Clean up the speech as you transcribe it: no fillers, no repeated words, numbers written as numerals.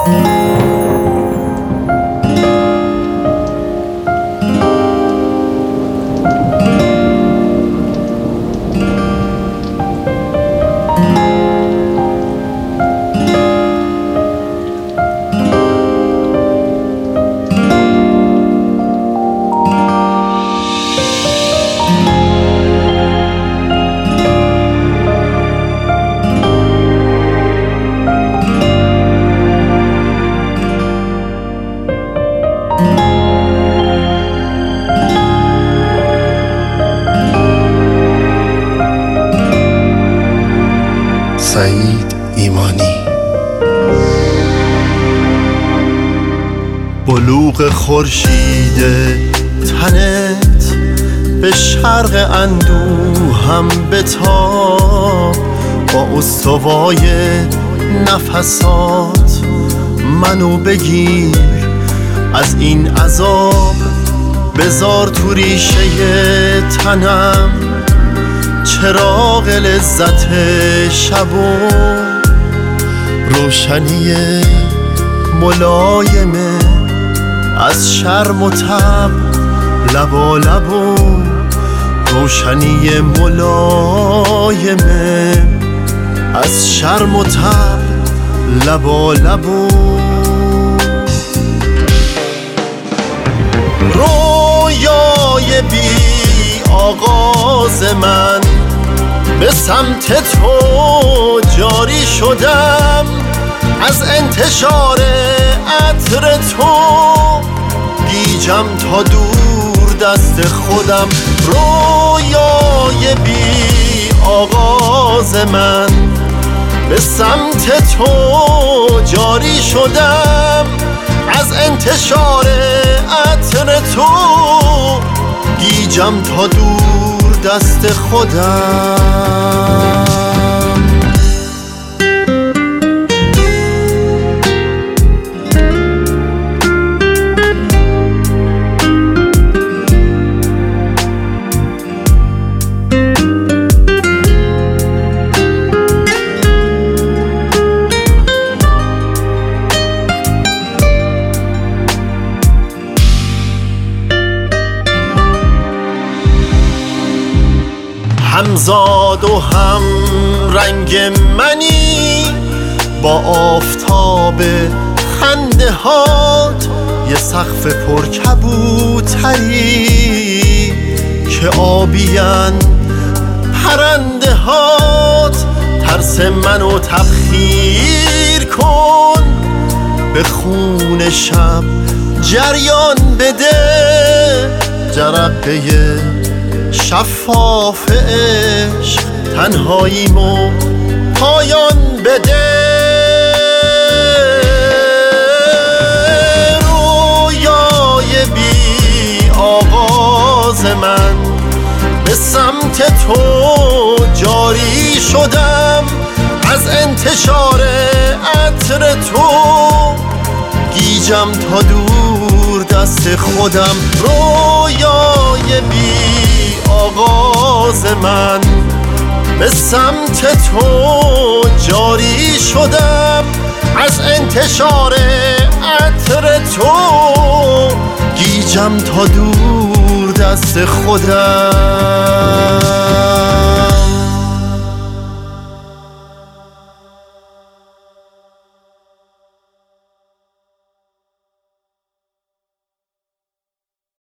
سعید ایمانی. بلوغ خورشید تنت به شرق اندوهم بتاب، با استوای نفسات منو بگیر از این عذاب، بذار تو ریشه تنم چراغ لذت شب و روشنی ملایمه از شرم و تب، لبا لب و روشنی ملایمه از شرم و تب، لبا لب و رویای بی آغاز من به سمت تو جاری شدم، از انتشار عطر تو گیجم تا دور دست خودم. رویای بی آغاز من به سمت تو جاری شدم، از انتشار عطر تو گیجم تا دور دست خودم. همزاد و هم رنگ منی با آفتاب خنده هات، یه سقف پرکبوتری که آبیان پرنده هات. ترس منو تبخیر کن، به خون شب جریان بده، جرقه شفاف عشق تنهاییمو پایان بده. رویای بی آغاز من به سمت تو جاری شدم، از انتشار عطر تو گیجم تا دور دست خودم. رویای بی آغاز من به سمت تو جاری شدم، از انتشار عطر تو گیجم تا دور دست خودم.